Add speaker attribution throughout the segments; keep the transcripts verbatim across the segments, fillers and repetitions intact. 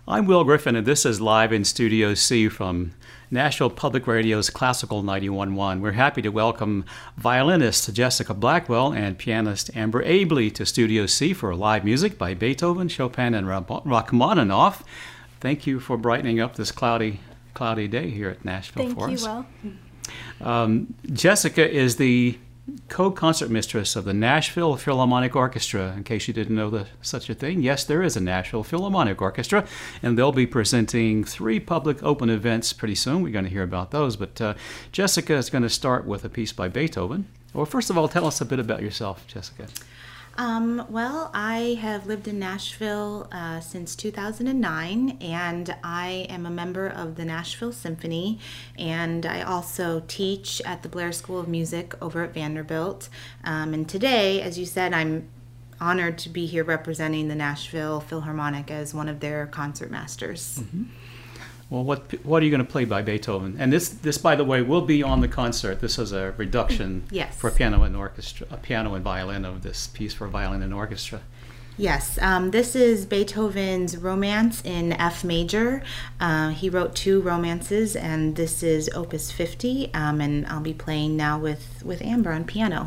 Speaker 1: I'm Will Griffin, and this is Live in Studio C from Nashville Public Radio's Classical ninety-one point one. We're happy to welcome violinist Jessica Blackwell and pianist Amber Abley to Studio C for live music by Beethoven, Chopin, and Rachmaninoff. Thank you for brightening up this cloudy, cloudy day here at Nashville
Speaker 2: Thank
Speaker 1: for
Speaker 2: you,
Speaker 1: us.
Speaker 2: Will.
Speaker 1: Um, Jessica is the co-concert mistress of the Nashville Philharmonic Orchestra. In case you didn't know the, such a thing, yes, there is a Nashville Philharmonic Orchestra, and they'll be presenting three public open events pretty soon. We're going to hear about those, but uh, Jessica is going to start with a piece by Beethoven. Well, first of all, tell us a bit about yourself, Jessica.
Speaker 3: Um, well, I have lived in Nashville uh, since two thousand nine, and I am a member of the Nashville Symphony, and I also teach at the Blair School of Music over at Vanderbilt. Um, and today, as you said, I'm honored to be here representing the Nashville Philharmonic as one of their concert masters.
Speaker 1: Mm-hmm. Well, what what are you going to play by Beethoven? And this, this, by the way, will be on the concert. This is a reduction
Speaker 3: yes.
Speaker 1: for piano and orchestra, a piano and violin of this piece for violin and orchestra.
Speaker 3: Yes, um, this is Beethoven's Romance in F major. Uh, he wrote two romances, and this is Opus fifty. Um, and I'll be playing now with with Amber on piano.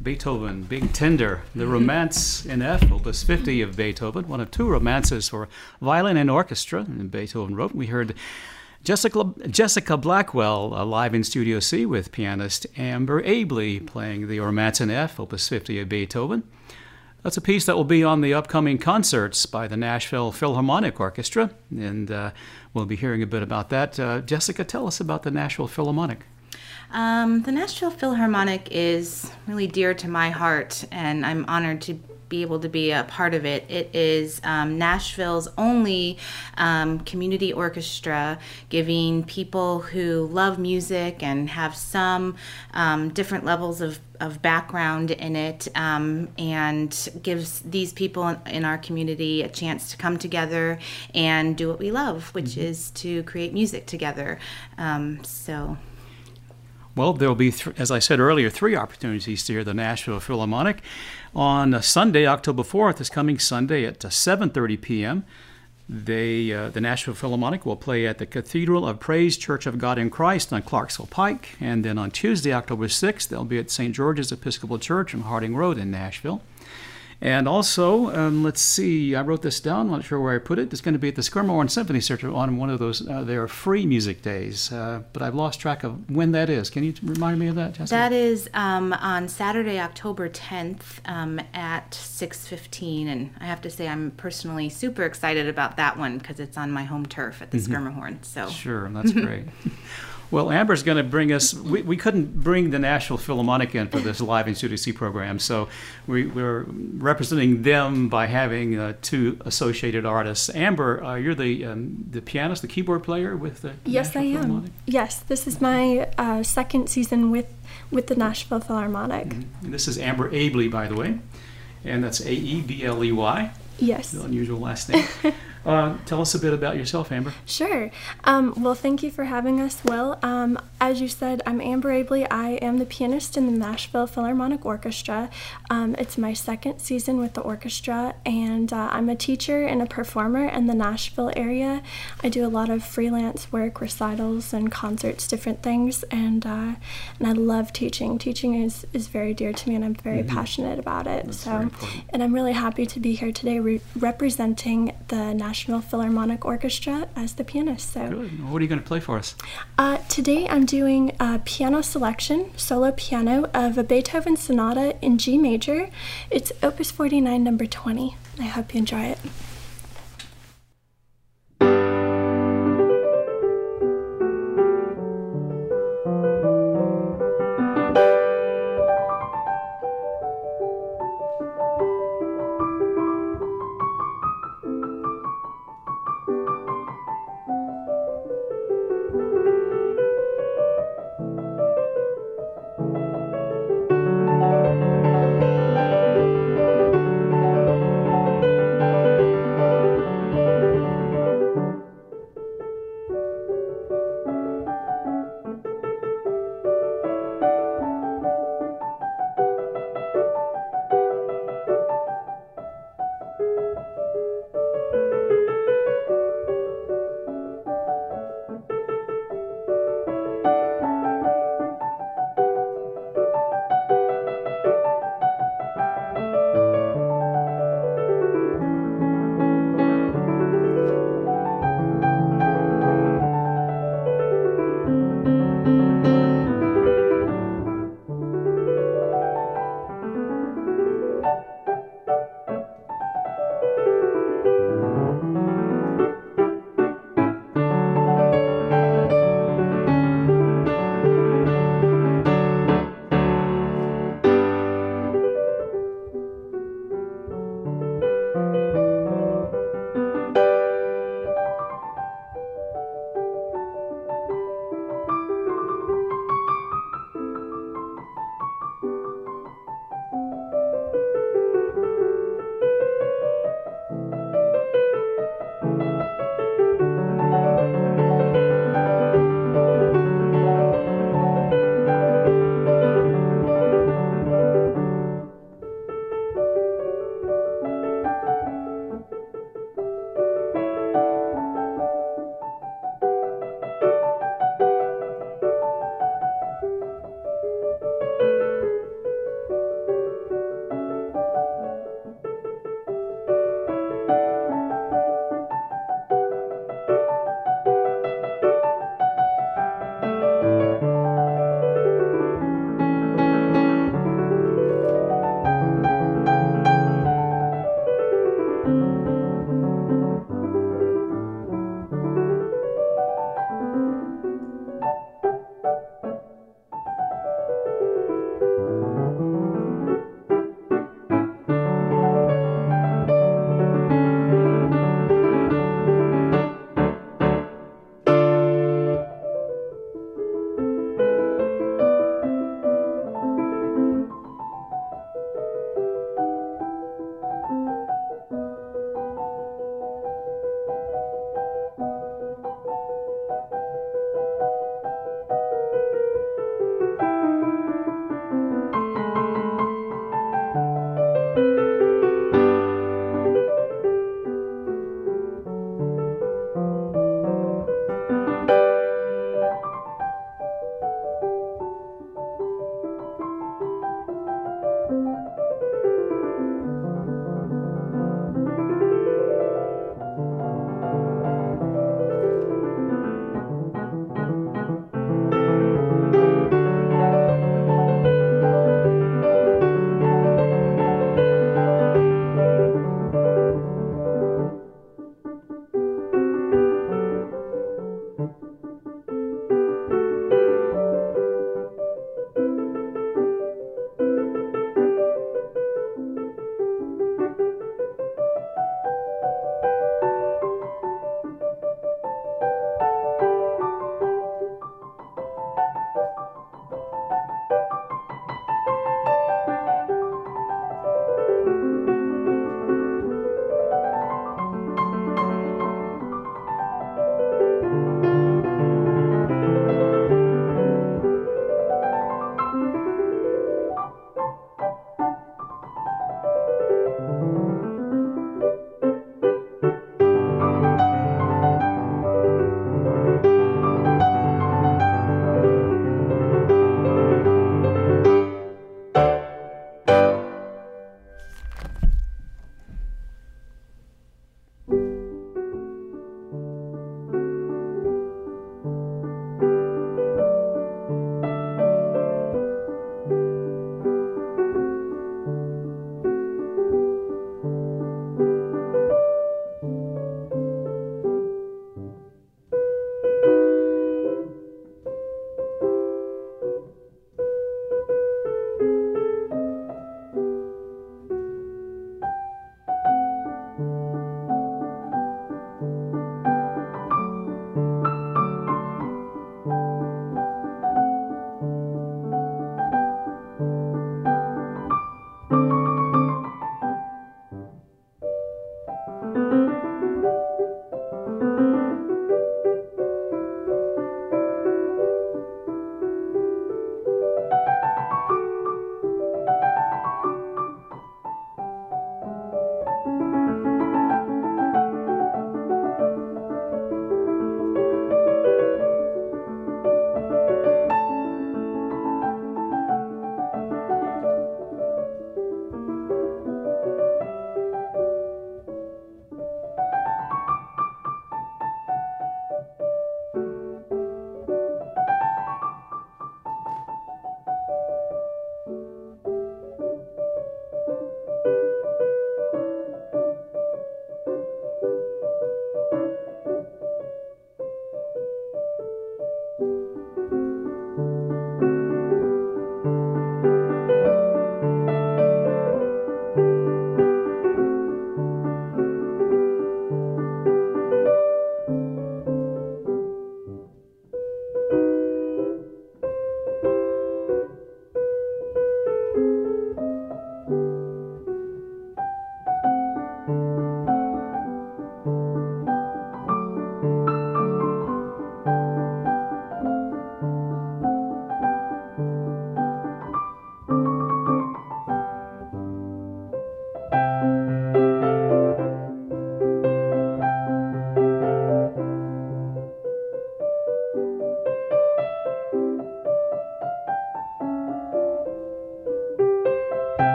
Speaker 1: Beethoven, Big Tender, the Romance in F, Opus fifty of Beethoven, one of two romances for violin and orchestra that Beethoven wrote. We heard Jessica, Jessica Blackwell uh, live in Studio C with pianist Amber Abley playing the Romance in F, Opus fifty of Beethoven. That's a piece that will be on the upcoming concerts by the Nashville Philharmonic Orchestra, and uh, we'll be hearing a bit about that. Uh, Jessica, tell us about the Nashville Philharmonic.
Speaker 3: Um, the Nashville Philharmonic is really dear to my heart, and I'm honored to be able to be a part of it. It is um, Nashville's only um, community orchestra, giving people who love music and have some um, different levels of, of background in it, um, and gives these people in, in our community a chance to come together and do what we love, which mm-hmm. is to create music together. Um, so...
Speaker 1: Well, there will be, th- as I said earlier, three opportunities to hear the Nashville Philharmonic. On uh, Sunday, October fourth, this coming Sunday at uh, seven thirty p.m., they, uh, the Nashville Philharmonic will play at the Cathedral of Praise Church of God in Christ on Clarksville Pike. And then on Tuesday, October sixth, they'll be at Saint George's Episcopal Church on Harding Road in Nashville. And also, um, let's see, I wrote this down, I'm not sure where I put it. It's going to be at the Skirmorn Symphony Center on one of those, uh, their free music days. Uh, but I've lost track of when that is. Can you remind me of that, Jessica?
Speaker 3: That is um, on Saturday, October tenth um, at six fifteen. And I have to say I'm personally super excited about that one because it's on my home turf at the mm-hmm. Skirmorn. So. Sure,
Speaker 1: that's great. Well, Amber's going to bring us, we, we couldn't bring the Nashville Philharmonic in for this Live in Studio C program, so we, we're representing them by having uh, two associated artists. Amber, uh, you're the um, the pianist, the keyboard player with the
Speaker 2: Yes,
Speaker 1: Nashville
Speaker 2: I am.
Speaker 1: Philharmonic?
Speaker 2: Yes, this is my uh, second season with, with the Nashville Philharmonic.
Speaker 1: Mm-hmm. And this is Amber Abley, by the way, and that's A E B L E Y.
Speaker 2: Yes.
Speaker 1: The unusual last name. Uh, tell us a bit about yourself, Amber.
Speaker 2: Sure. Um, well, thank you for having us, Will. Um, as you said, I'm Amber Abley. I am the pianist in the Nashville Philharmonic Orchestra. Um, it's my second season with the orchestra, and uh, I'm a teacher and a performer in the Nashville area. I do a lot of freelance work, recitals and concerts, different things, and uh, and I love teaching. Teaching is, is very dear to me, and I'm very mm-hmm. passionate about it.
Speaker 1: That's
Speaker 2: so,
Speaker 1: very important.
Speaker 2: And I'm really happy to be here today re- representing the National Philharmonic Orchestra as the pianist. So,
Speaker 1: good. What are you going to play for us?
Speaker 2: Uh, today I'm doing a piano selection, solo piano, of a Beethoven sonata in G major. It's Opus forty-nine, number twenty. I hope you enjoy it.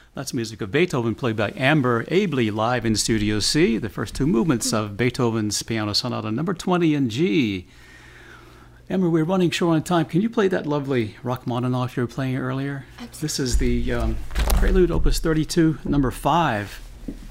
Speaker 1: That's music of Beethoven played by Amber Abley live in Studio C, the first two movements of Beethoven's Piano Sonata number twenty in G. Amber, we're running short on time. Can you play that lovely Rachmaninoff you were playing earlier? Absolutely. This is the um, Prelude Opus thirty-two, number five.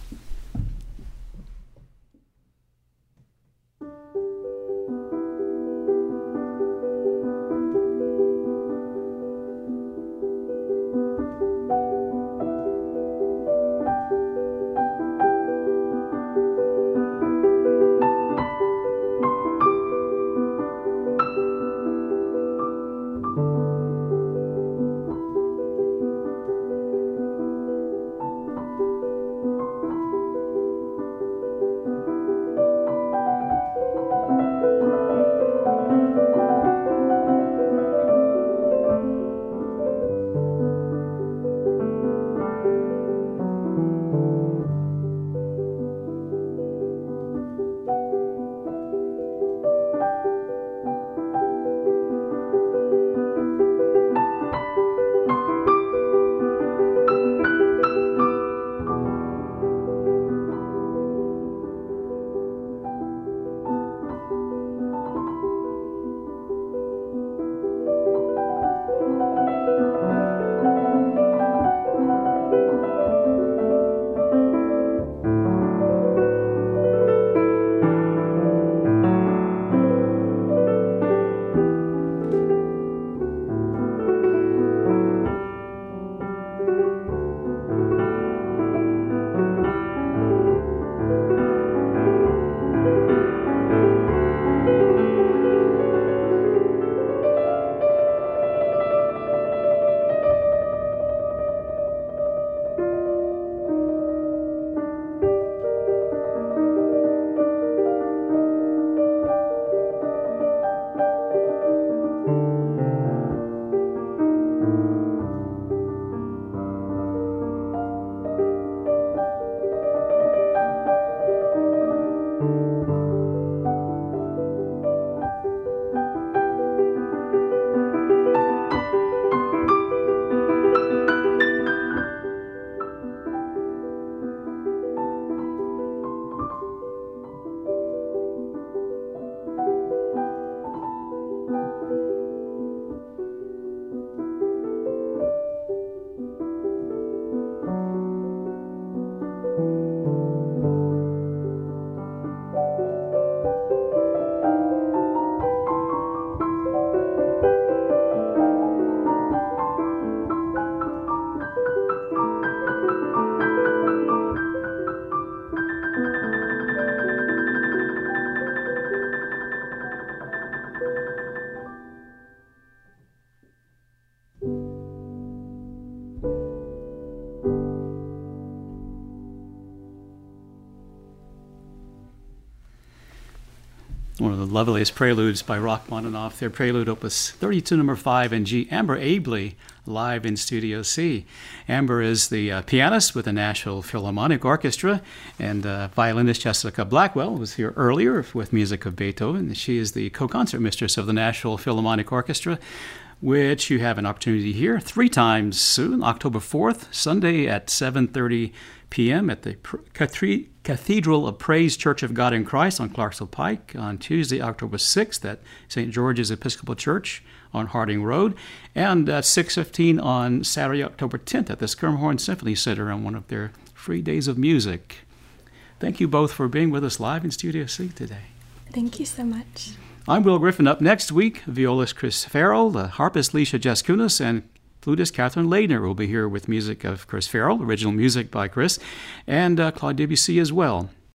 Speaker 1: One of the loveliest preludes by Rachmaninoff, their Prelude Opus thirty-two, number five in G. Amber Abley, live in Studio C. Amber is the uh, pianist with the Nashville Philharmonic Orchestra, and uh, violinist Jessica Blackwell was here earlier with music of Beethoven. She is the co-concert mistress of the Nashville Philharmonic Orchestra, which you have an opportunity to hear three times soon, October fourth, Sunday at seven thirty p.m. at the Cathedral of Praise Church of God in Christ on Clarksville Pike, on Tuesday, October sixth at Saint George's Episcopal Church on Harding Road, and at six fifteen on Saturday, October tenth at the Skirmhorn Symphony Center on one of their free days of music. Thank you both for being with us live in Studio C today.
Speaker 2: Thank you so much.
Speaker 1: I'm Will Griffin. Up next week, violist Chris Farrell, the harpist Leisha Jaskunas, and flutist Catherine Ladner will be here with music of Chris Farrell, original music by Chris, and uh, Claude Debussy as well.